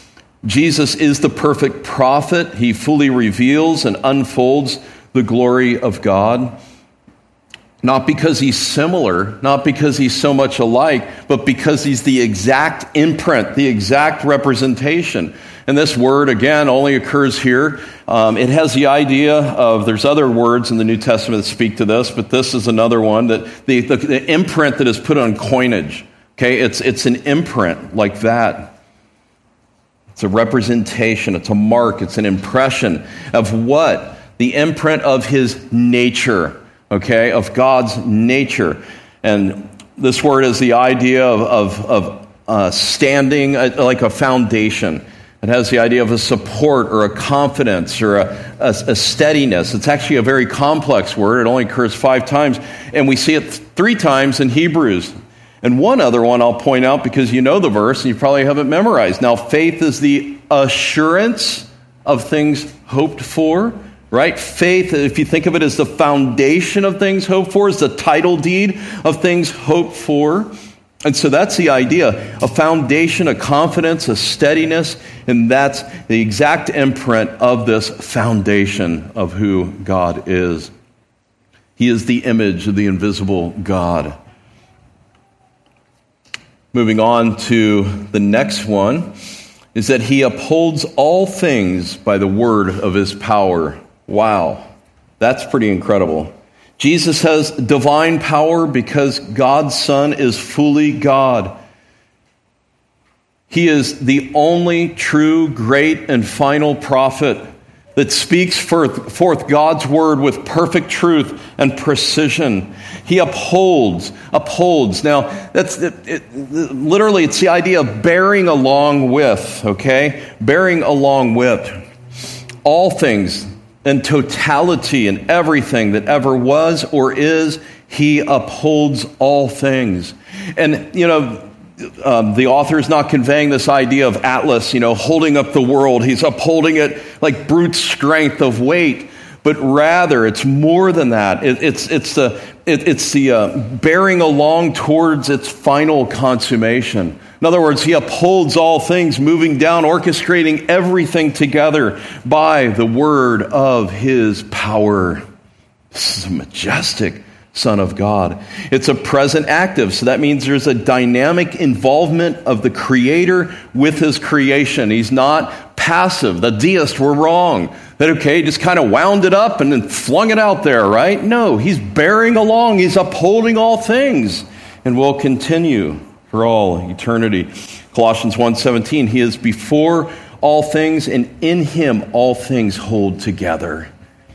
Jesus is the perfect prophet. He fully reveals and unfolds the glory of God. Not because he's similar, not because he's so much alike, but because he's the exact imprint, the exact representation. And this word, again, only occurs here. Um, it has the idea of, there's other words in the New Testament that speak to this, but this is another one, that the, the, the imprint that is put on coinage. Okay, it's, it's an imprint like that. It's a representation, it's a mark, it's an impression of what? The imprint of his nature. Okay, of God's nature. And this word is the idea of, of, of uh, standing like a foundation. It has the idea of a support or a confidence or a, a, a steadiness. It's actually a very complex word. It only occurs five times. And we see it three times in Hebrews. And one other one I'll point out because you know the verse and you probably have it memorized. Now, faith is the assurance of things hoped for. Right? Faith, if you think of it as the foundation of things hoped for, is the title deed of things hoped for. And so that's the idea, a foundation, a confidence, a steadiness, and that's the exact imprint of this foundation of who God is. He is the image of the invisible God. Moving on to the next one, is that he upholds all things by the word of his power. Wow, that's pretty incredible. Jesus has divine power because God's Son is fully God. He is the only true, great, and final prophet that speaks forth, forth God's word with perfect truth and precision. He upholds, upholds. Now, that's it, it, literally, it's the idea of bearing along with, okay? Bearing along with all things. In totality and everything that ever was or is, he upholds all things. And, you know, um, the author is not conveying this idea of Atlas, you know, holding up the world. He's upholding it like brute strength of weight. But rather, it's more than that. It, it's, it's the, it, it's the uh, bearing along towards its final consummation. In other words, he upholds all things, moving down, orchestrating everything together by the word of his power. This is a majestic Son of God. It's a present active, so that means there's a dynamic involvement of the Creator with his creation. He's not passive. The deists were wrong. That, okay, just kind of wound it up and then flung it out there, right? No, he's bearing along. He's upholding all things and will continue for all eternity. Colossians one seventeen, he is before all things, and in him all things hold together.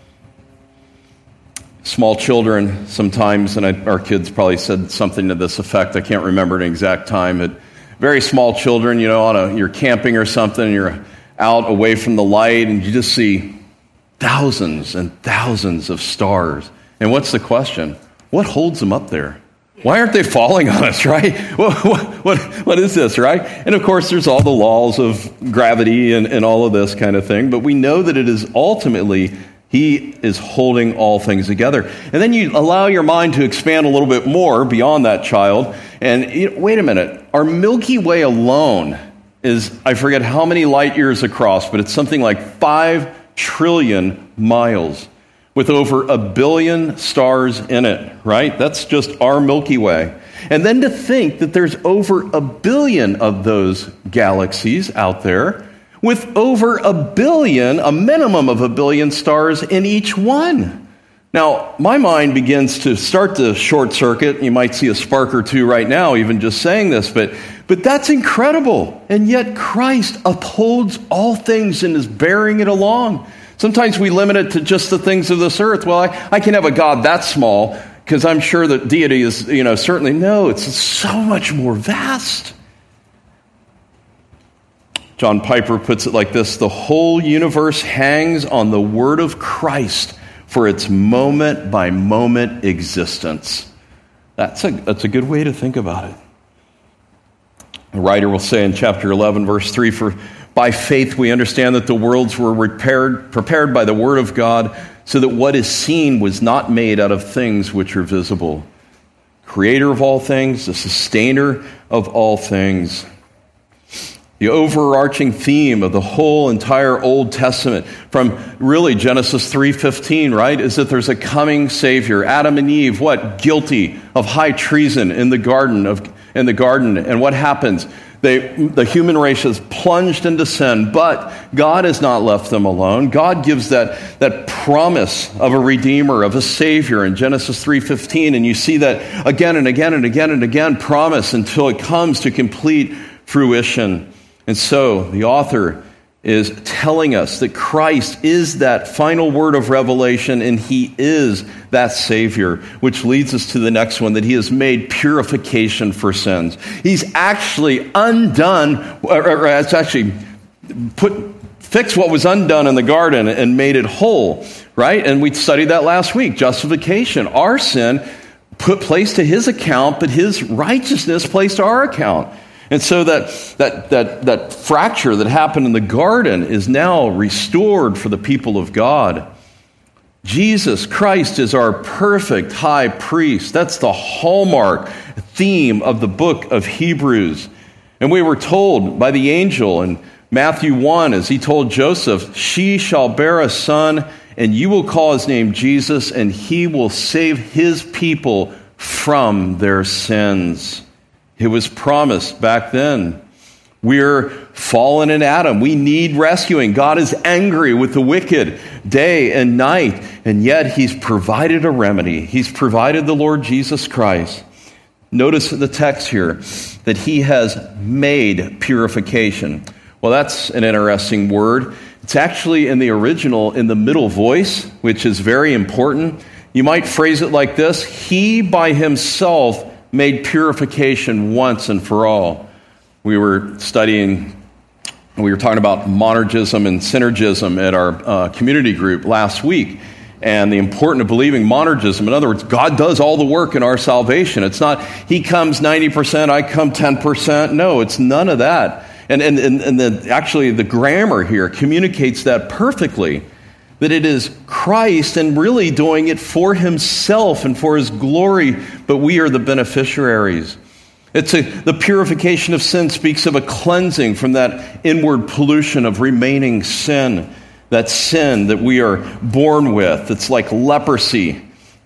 Small children sometimes, and I, our kids probably said something to this effect, I can't remember an exact time, but very small children, you know, on a, you're camping or something, and you're out away from the light, and you just see thousands and thousands of stars. And what's the question? What holds them up there? Why aren't they falling on us, right? What, what, what, what is this, right? And of course, there's all the laws of gravity and, and all of this kind of thing, but we know that it is ultimately, he is holding all things together. And then you allow your mind to expand a little bit more beyond that child, And you know, wait a minute, our Milky Way alone is, I forget how many light years across, but it's something like five trillion miles with over a billion stars in it, right? That's just our Milky Way. And then to think that there's over a billion of those galaxies out there with over a billion, a minimum of a billion stars in each one. Now, my mind begins to start to short circuit. You might see a spark or two right now, even just saying this, but, but that's incredible. And yet Christ upholds all things and is bearing it along. Sometimes we limit it to just the things of this earth. Well, I, I can have a God that small because I'm sure that deity is, you know, certainly. No, it's so much more vast. John Piper puts it like this: the whole universe hangs on the word of Christ for its moment-by-moment existence. That's a, that's a good way to think about it. The writer will say in chapter eleven, verse three, "For by faith we understand that the worlds were prepared, prepared by the word of God, so that what is seen was not made out of things which are visible." Creator of all things, the sustainer of all things. The overarching theme of the whole entire Old Testament, from really Genesis three fifteen, right, is that there's a coming Savior. Adam and Eve, what? Guilty of high treason in the garden of in the garden. And what happens? They, the human race has plunged into sin, but God has not left them alone. God gives that, that promise of a Redeemer, of a Savior in Genesis three fifteen, and you see that again and again and again and again, promise until it comes to complete fruition. And so the author is telling us that Christ is that final word of revelation, and he is that Savior, which leads us to the next one, that he has made purification for sins. He's actually undone, or it's actually put fixed what was undone in the garden and made it whole, right? And we studied that last week, justification. Our sin put placed to his account, but his righteousness placed to our account. And so that, that that that fracture that happened in the garden is now restored for the people of God. Jesus Christ is our perfect high priest. That's the hallmark theme of the book of Hebrews. And we were told by the angel in Matthew one, as he told Joseph, "She shall bear a son, and you will call his name Jesus, and he will save his people from their sins." It was promised back then. We're fallen in Adam. We need rescuing. God is angry with the wicked day and night, and yet he's provided a remedy. He's provided the Lord Jesus Christ. Notice the text here that he has made purification. Well, that's an interesting word. It's actually in the original in the middle voice, which is very important. You might phrase it like this: he by himself made purification once and for all. We were studying, we were talking about monergism and synergism at our uh, community group last week, and the importance of believing monergism. In other words, God does all the work in our salvation. It's not he comes ninety percent, I come ten percent. No, it's none of that. And, and, and, and the, actually the grammar here communicates that perfectly, that it is Christ and really doing it for himself and for his glory, but we are the beneficiaries. It's a, the purification of sin speaks of a cleansing from that inward pollution of remaining sin, that sin that we are born with. It's like leprosy.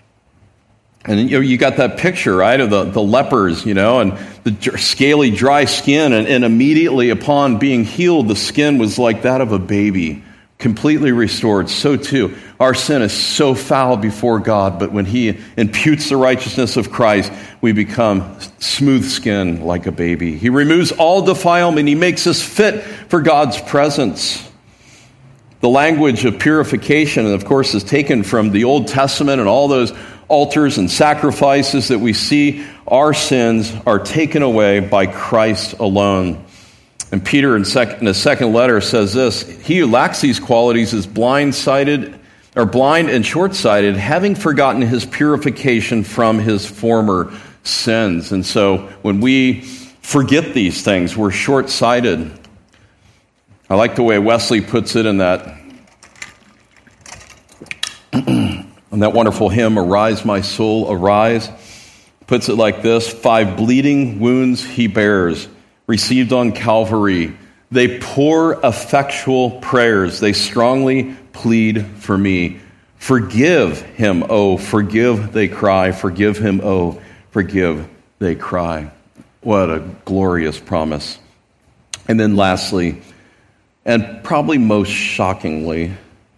And you know, you got that picture, right, of the, the lepers, you know, and the scaly, dry skin, and, and immediately upon being healed, the skin was like that of a baby, completely restored. So too, our sin is so foul before God, but when he imputes the righteousness of Christ, we become smooth skin like a baby. He removes all defilement. He makes us fit for God's presence. The language of purification, of course, is taken from the Old Testament and all those altars and sacrifices that we see. Our sins are taken away by Christ alone. And Peter in, sec- in his second letter says this: he who lacks these qualities is blind-sighted, or blind and short-sighted, having forgotten his purification from his former sins. And so when we forget these things, we're short-sighted. I like the way Wesley puts it in that, in that wonderful hymn, "Arise, my soul, arise." puts it like this: five bleeding wounds he bears, received on Calvary. They pour effectual prayers. They strongly plead for me. Forgive him, oh, forgive, they cry. Forgive him, oh, forgive, they cry. What a glorious promise. And then lastly, and probably most shockingly,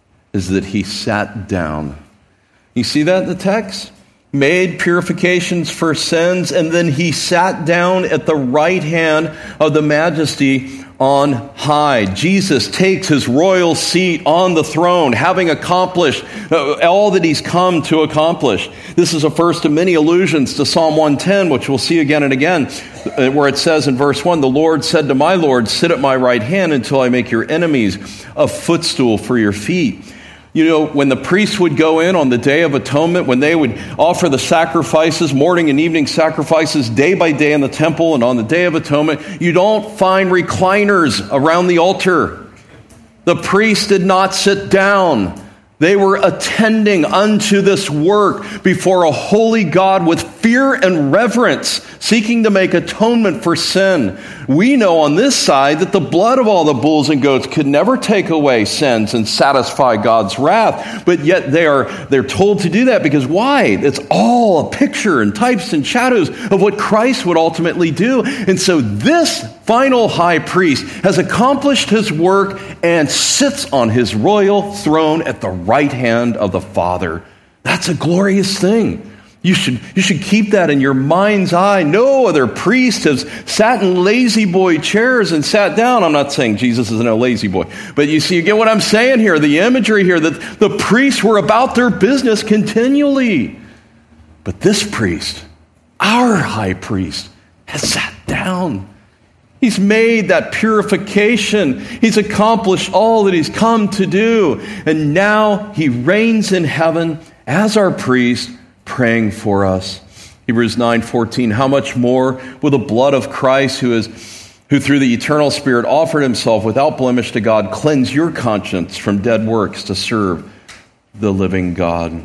is that he sat down. You see that in the text? Made purifications for sins, and then he sat down at the right hand of the Majesty on high. Jesus takes his royal seat on the throne, having accomplished all that he's come to accomplish. This is a first of many allusions to Psalm one ten, which we'll see again and again, where it says in verse one, "The Lord said to my Lord, sit at my right hand until I make your enemies a footstool for your feet." You know, when the priests would go in on the Day of Atonement, when they would offer the sacrifices, morning and evening sacrifices, day by day in the temple and on the Day of Atonement, you don't find recliners around the altar. The priests did not sit down. They were attending unto this work before a holy God with fear and reverence, seeking to make atonement for sin. We know on this side that the blood of all the bulls and goats could never take away sins and satisfy God's wrath. But yet they are they're told to do that because why? It's all a picture and types and shadows of what Christ would ultimately do. And so this final high priest has accomplished his work and sits on his royal throne at the right hand of the Father. That's a glorious thing. You should, you should keep that in your mind's eye. No other priest has sat in lazy boy chairs and sat down. I'm not saying Jesus is no lazy boy. But you see, you get what I'm saying here, the imagery here, that the priests were about their business continually. But this priest, our high priest, has sat down. He's made that purification. He's accomplished all that he's come to do. And now he reigns in heaven as our priest, praying for us. Hebrews nine fourteen, how much more will the blood of Christ, who is who through the eternal Spirit offered himself without blemish to God, cleanse your conscience from dead works to serve the living God.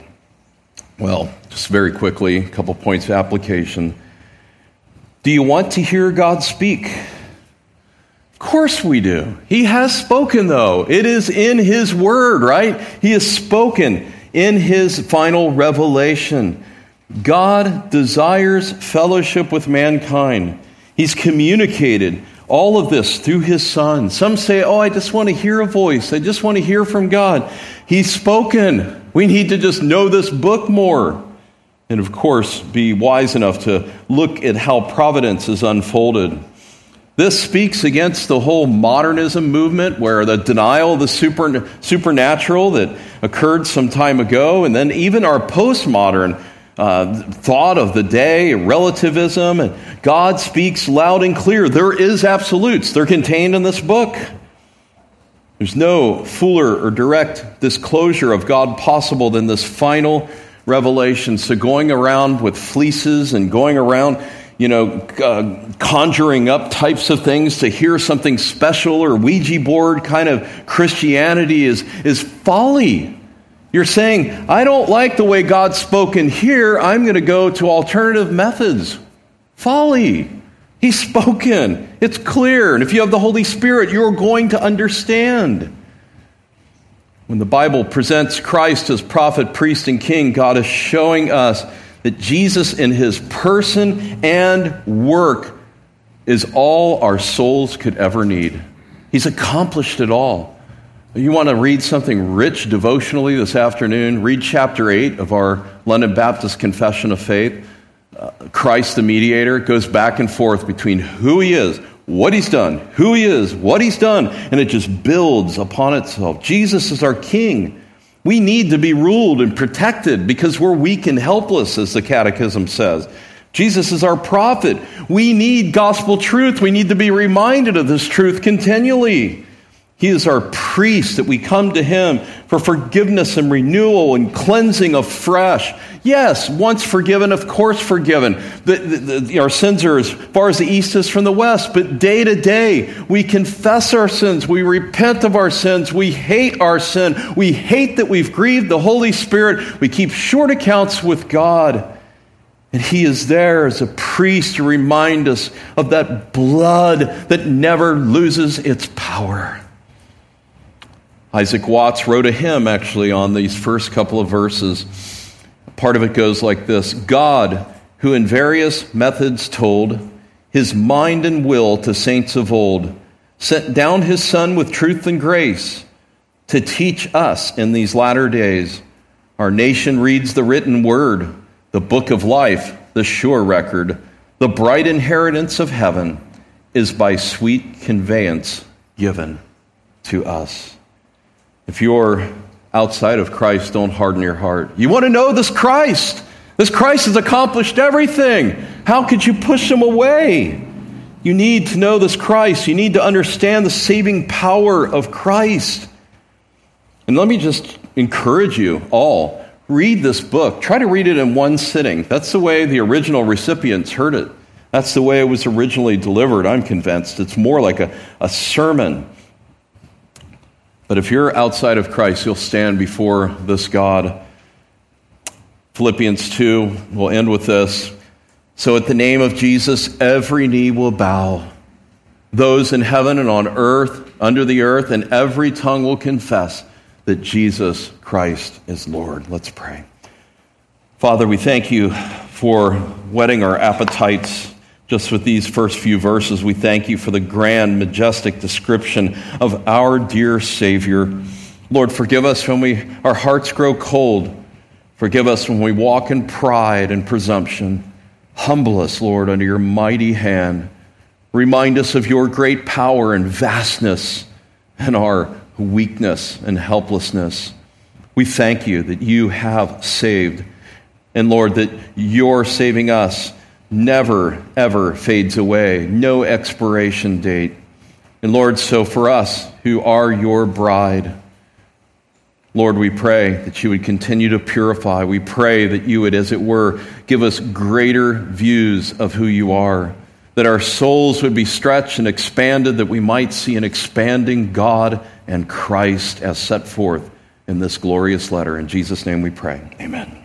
Well, just very quickly, a couple points of application. Do you want to hear God speak? Of course we do. He has spoken, though. It is in his word, right? He has spoken in his final revelation. God desires fellowship with mankind. He's communicated all of this through his Son. Some say, oh, I just want to hear a voice. I just want to hear from God. He's spoken. We need to just know this book more. And of course, be wise enough to look at how providence is unfolded. This speaks against the whole modernism movement, where the denial of the super, supernatural that occurred some time ago, and then even our postmodern uh, thought of the day, relativism, and God speaks loud and clear. There is absolutes. They're contained in this book. There's no fuller or direct disclosure of God possible than this final revelation. So going around with fleeces and going around, you know, uh, conjuring up types of things to hear something special or Ouija board kind of Christianity is, is folly. You're saying, I don't like the way God's spoken here. I'm going to go to alternative methods. Folly. He's spoken. It's clear. And if you have the Holy Spirit, you're going to understand. When the Bible presents Christ as prophet, priest, and king, God is showing us that Jesus in his person and work is all our souls could ever need. He's accomplished it all. You want to read something rich devotionally this afternoon? Read chapter eight of our London Baptist Confession of Faith. Uh, Christ the mediator goes back and forth between who he is, what he's done, who he is, what he's done, and it just builds upon itself. Jesus is our king. We need to be ruled and protected because we're weak and helpless, as the Catechism says. Jesus is our prophet. We need gospel truth. We need to be reminded of this truth continually. He is our priest, that we come to him for forgiveness and renewal and cleansing afresh. Yes, once forgiven, of course forgiven. The, the, the, our sins are as far as the east is from the west, but day to day we confess our sins. We repent of our sins. We hate our sin. We hate that we've grieved the Holy Spirit. We keep short accounts with God. And he is there as a priest to remind us of that blood that never loses its power. Isaac Watts wrote a hymn actually on these first couple of verses. Part of it goes like this: God, who in various methods told his mind and will to saints of old, sent down his Son with truth and grace to teach us in these latter days. Our nation reads the written word, the book of life, the sure record, the bright inheritance of heaven is by sweet conveyance given to us. If you're outside of Christ, don't harden your heart. You want to know this Christ. This Christ has accomplished everything. How could you push him away? You need to know this Christ. You need to understand the saving power of Christ. And let me just encourage you all. Read this book. Try to read it in one sitting. That's the way the original recipients heard it. That's the way it was originally delivered, I'm convinced. It's more like a, a sermon. But if you're outside of Christ, you'll stand before this God. Philippians two, we'll end with this. So at the name of Jesus, every knee will bow. Those in heaven and on earth, under the earth, and every tongue will confess that Jesus Christ is Lord. Let's pray. Father, we thank you for whetting our appetites just with these first few verses. We thank you for the grand, majestic description of our dear Savior. Lord, forgive us when we our hearts grow cold. Forgive us when we walk in pride and presumption. Humble us, Lord, under your mighty hand. Remind us of your great power and vastness and our weakness and helplessness. We thank you that you have saved. And Lord, that your saving us never, ever fades away. No expiration date. And Lord, so for us who are your bride, Lord, we pray that you would continue to purify. We pray that you would, as it were, give us greater views of who you are. That our souls would be stretched and expanded, that we might see an expanding God and Christ as set forth in this glorious letter. In Jesus' name we pray. Amen.